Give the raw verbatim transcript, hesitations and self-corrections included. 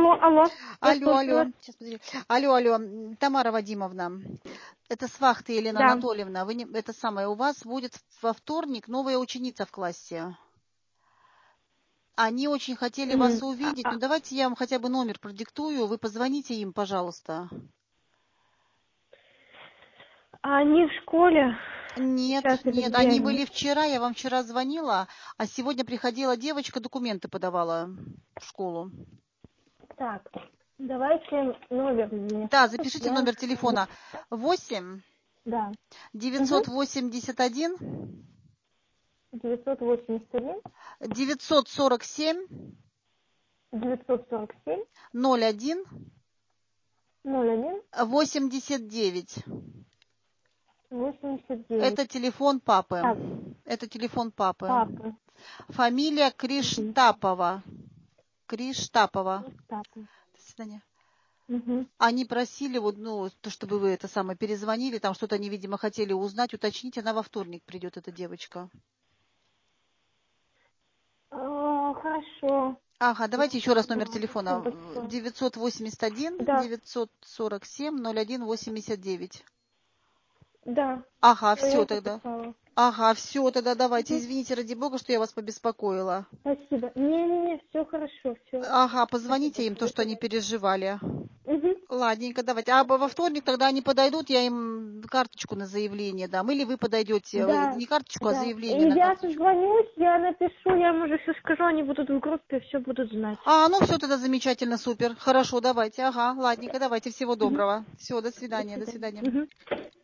Алло, алло. Я Алло, слушаю вас. алло. Сейчас, подожди. Алло, алло. м, Тамара Вадимовна. Это с вахты Елена Да. Анатольевна. Вы не, это самое, у вас будет во вторник новая ученица в классе. Они очень хотели вас Мгм. А, увидеть. Ну, а, давайте я вам хотя бы номер продиктую. Вы позвоните им, пожалуйста. а они в школе Нет, сейчас или нет, где они они? были вчера, я вам вчера звонила, а сегодня приходила девочка, документы подавала в школу. Так, давайте номер мне. Да, запишите Я... номер телефона восемь Да. Угу. девятьсот восемьдесят один девятьсот восемьдесят один девятьсот сорок семь девятьсот сорок семь ноль один ноль один восемьдесят девять. восемьдесят девять. Это телефон папы. Так, Это телефон папы. папа. Фамилия Угу. Криштапова. Криштапова. Папа. До свидания. Угу. Они просили, вот, ну, то, чтобы вы это самое перезвонили, там что-то они, видимо, хотели узнать, уточнить, она во вторник придет, эта девочка. А, хорошо. Ага, давайте еще раз номер Ага, спасибо телефона. большое. девятьсот восемьдесят один Да, девятьсот сорок семь ноль один восемьдесят девять. да. Ага, Я все тогда. записала. Ага, все тогда давайте. Угу. Извините, ради бога, что я вас побеспокоила. Спасибо. Не-не-не, все хорошо, все. Ага, Спасибо позвоните им, большое. то, До что они свидания. переживали. Угу. Ладненько, давайте. А во вторник тогда они подойдут, я им карточку на заявление дам. Или вы подойдете, э, Да, не карточку, а да. И заявление на я карточку. созвонюсь, я напишу, я им уже все скажу, они будут в группе, все будут знать. А, ну все тогда замечательно, супер. Хорошо, давайте. Ага, ладненько, давайте. Всего Угу. доброго. Все, до До свидания, до свидания. свидания. Угу.